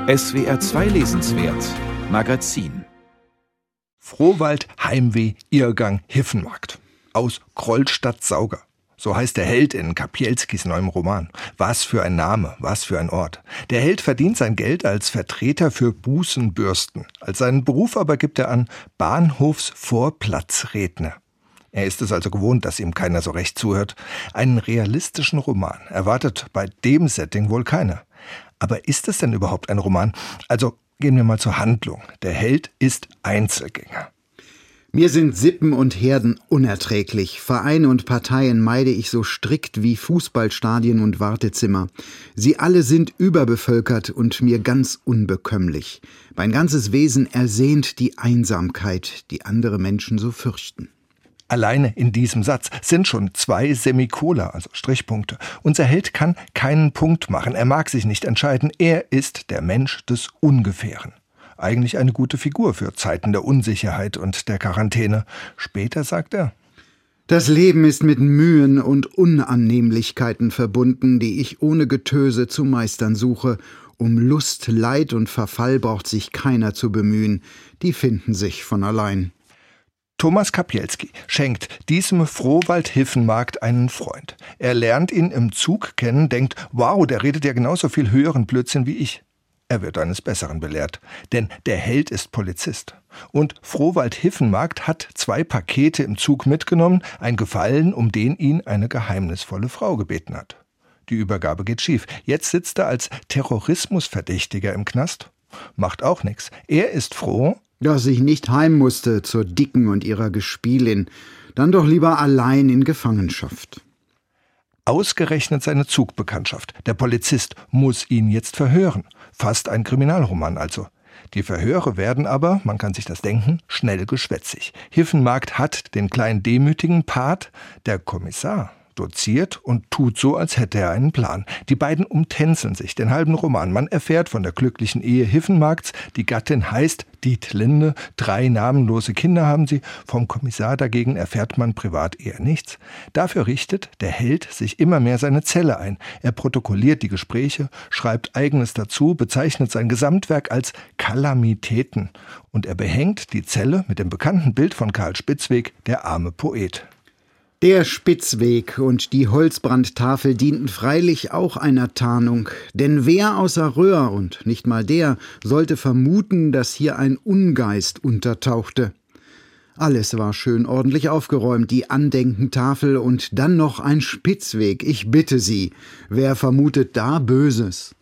SWR 2 Lesenswert Magazin. Frohwald, Heimweh, Irrgang, Hiffenmarkt. Aus Krollstadt-Sauger. So heißt der Held in Kapielskis neuem Roman. Was für ein Name, was für ein Ort. Der Held verdient sein Geld als Vertreter für Bußenbürsten. Als seinen Beruf aber gibt er an Bahnhofsvorplatzredner. Er ist es also gewohnt, dass ihm keiner so recht zuhört. Einen realistischen Roman erwartet bei dem Setting wohl keiner. Aber ist es denn überhaupt ein Roman? Also gehen wir mal zur Handlung. Der Held ist Einzelgänger. Mir sind Sippen und Herden unerträglich. Vereine und Parteien meide ich so strikt wie Fußballstadien und Wartezimmer. Sie alle sind überbevölkert und mir ganz unbekömmlich. Mein ganzes Wesen ersehnt die Einsamkeit, die andere Menschen so fürchten. Alleine in diesem Satz sind schon 2 Semikola, also Strichpunkte. Unser Held kann keinen Punkt machen, er mag sich nicht entscheiden, er ist der Mensch des Ungefähren. Eigentlich eine gute Figur für Zeiten der Unsicherheit und der Quarantäne. Später sagt er: Das Leben ist mit Mühen und Unannehmlichkeiten verbunden, die ich ohne Getöse zu meistern suche. Um Lust, Leid und Verfall braucht sich keiner zu bemühen, die finden sich von allein. Thomas Kapielski schenkt diesem Frohwald-Hiffenmarkt einen Freund. Er lernt ihn im Zug kennen, denkt, wow, der redet ja genauso viel höheren Blödsinn wie ich. Er wird eines Besseren belehrt, denn der Held ist Polizist. Und Frohwald-Hiffenmarkt hat 2 Pakete im Zug mitgenommen, ein Gefallen, um den ihn eine geheimnisvolle Frau gebeten hat. Die Übergabe geht schief. Jetzt sitzt er als Terrorismusverdächtiger im Knast. Macht auch nichts. Er ist froh, dass ich nicht heim musste zur Dicken und ihrer Gespielin, dann doch lieber allein in Gefangenschaft. Ausgerechnet seine Zugbekanntschaft. Der Polizist muss ihn jetzt verhören. Fast ein Kriminalroman also. Die Verhöre werden aber, man kann sich das denken, schnell geschwätzig. Hiffenmarkt hat den kleinen demütigen Part, der Kommissar doziert und tut so, als hätte er einen Plan. Die beiden umtänzeln sich den halben Roman. Man erfährt von der glücklichen Ehe Hiffenmarkts. Die Gattin heißt Dietlinde. 3 namenlose Kinder haben sie. Vom Kommissar dagegen erfährt man privat eher nichts. Dafür richtet der Held sich immer mehr seine Zelle ein. Er protokolliert die Gespräche, schreibt Eigenes dazu, bezeichnet sein Gesamtwerk als Kalamitäten. Und er behängt die Zelle mit dem bekannten Bild von Karl Spitzweg, der arme Poet. Der Spitzweg und die Holzbrandtafel dienten freilich auch einer Tarnung, denn wer außer Röhr, und nicht mal der, sollte vermuten, dass hier ein Ungeist untertauchte. Alles war schön ordentlich aufgeräumt, die Andenkentafel und dann noch ein Spitzweg, ich bitte Sie, wer vermutet da Böses?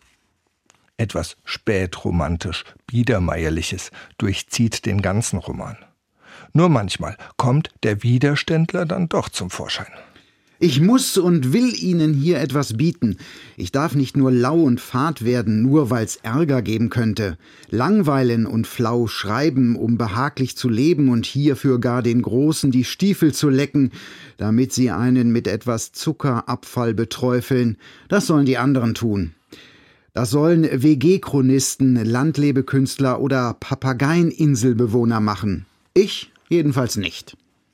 Etwas spätromantisch, biedermeierliches durchzieht den ganzen Roman. Nur manchmal kommt der Widerständler dann doch zum Vorschein. Ich muss und will Ihnen hier etwas bieten. Ich darf nicht nur lau und fad werden, nur weil's Ärger geben könnte. Langweilen und flau schreiben, um behaglich zu leben und hierfür gar den Großen die Stiefel zu lecken, damit sie einen mit etwas Zuckerabfall beträufeln. Das sollen die anderen tun. Das sollen WG-Chronisten, Landlebekünstler oder Papageieninselbewohner machen. Ich jedenfalls nicht.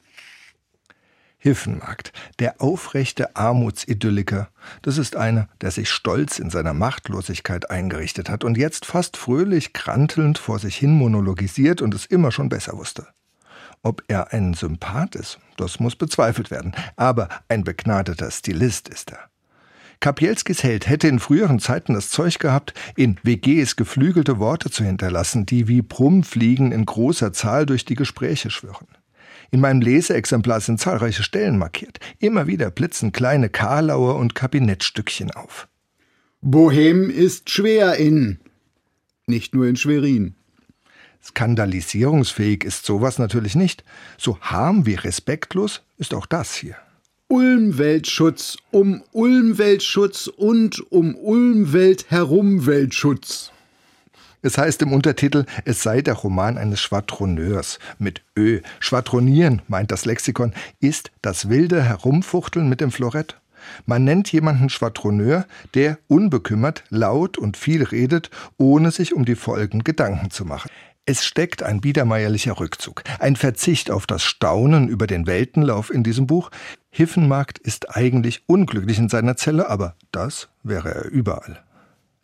Hiffenmarkt, der aufrechte Armutsidylliker, das ist einer, der sich stolz in seiner Machtlosigkeit eingerichtet hat und jetzt fast fröhlich krantelnd vor sich hin monologisiert und es immer schon besser wusste. Ob er ein Sympath ist, das muss bezweifelt werden, aber ein begnadeter Stilist ist er. Kapielskis Held hätte in früheren Zeiten das Zeug gehabt, in WGs geflügelte Worte zu hinterlassen, die wie Brummfliegen in großer Zahl durch die Gespräche schwirren. In meinem Leseexemplar sind zahlreiche Stellen markiert. Immer wieder blitzen kleine Karlauer und Kabinettstückchen auf. Bohem ist schwer nicht nur in Schwerin. Skandalisierungsfähig ist sowas natürlich nicht. So harm wie respektlos ist auch das hier. Ulmweltschutz, um Ulmweltschutz und um Ulmwelt herum Weltschutz. Es heißt im Untertitel, es sei der Roman eines Schwadroneurs mit Ö. Schwadronieren, meint das Lexikon, ist das wilde Herumfuchteln mit dem Florett. Man nennt jemanden Schwadroneur, der unbekümmert, laut und viel redet, ohne sich um die Folgen Gedanken zu machen. Es steckt ein biedermeierlicher Rückzug, ein Verzicht auf das Staunen über den Weltenlauf in diesem Buch. Hiffenmarkt ist eigentlich unglücklich in seiner Zelle, aber das wäre er überall.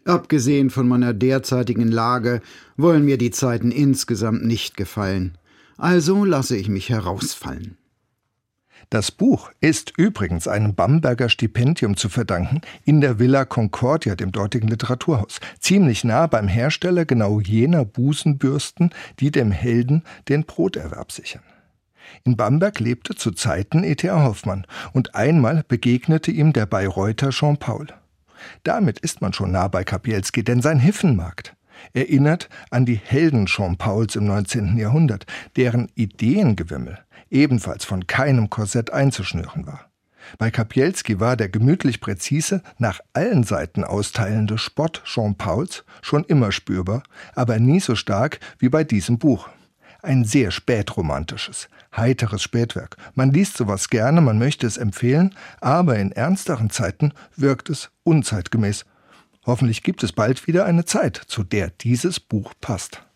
Abgesehen von meiner derzeitigen Lage wollen mir die Zeiten insgesamt nicht gefallen. Also lasse ich mich herausfallen. Das Buch ist übrigens einem Bamberger Stipendium zu verdanken in der Villa Concordia, dem dortigen Literaturhaus, ziemlich nah beim Hersteller genau jener Busenbürsten, die dem Helden den Broterwerb sichern. In Bamberg lebte zu Zeiten E.T.A. Hoffmann und einmal begegnete ihm der Bayreuther Jean Paul. Damit ist man schon nah bei Kapielski, denn sein Hiffenmarkt erinnert an die Helden Jean Pauls im 19. Jahrhundert, deren Ideengewimmel ebenfalls von keinem Korsett einzuschnüren war. Bei Kapielski war der gemütlich präzise, nach allen Seiten austeilende Spott Jean Pauls schon immer spürbar, aber nie so stark wie bei diesem Buch. Ein sehr spätromantisches, heiteres Spätwerk. Man liest sowas gerne, man möchte es empfehlen, aber in ernsteren Zeiten wirkt es unzeitgemäß. Hoffentlich gibt es bald wieder eine Zeit, zu der dieses Buch passt.